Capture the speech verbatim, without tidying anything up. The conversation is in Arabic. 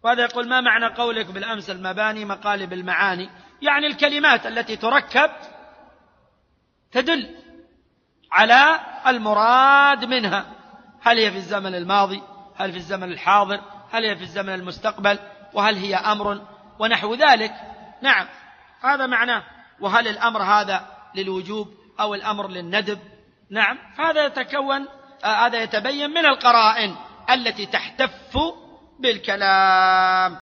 وهذا يقول: ما معنى قولك بالأمس المباني مقالب المعاني؟ يعني الكلمات التي تركب تدل على المراد منها، هل هي في الزمن الماضي، هل في الزمن الحاضر، هل هي في الزمن المستقبل، وهل هي أمر ونحو ذلك. نعم، هذا معناه. وهل الأمر هذا للوجوب أو الأمر للندب؟ نعم، فهذا يتكون آه هذا يتبين من القرائن التي تحتف بالكلام.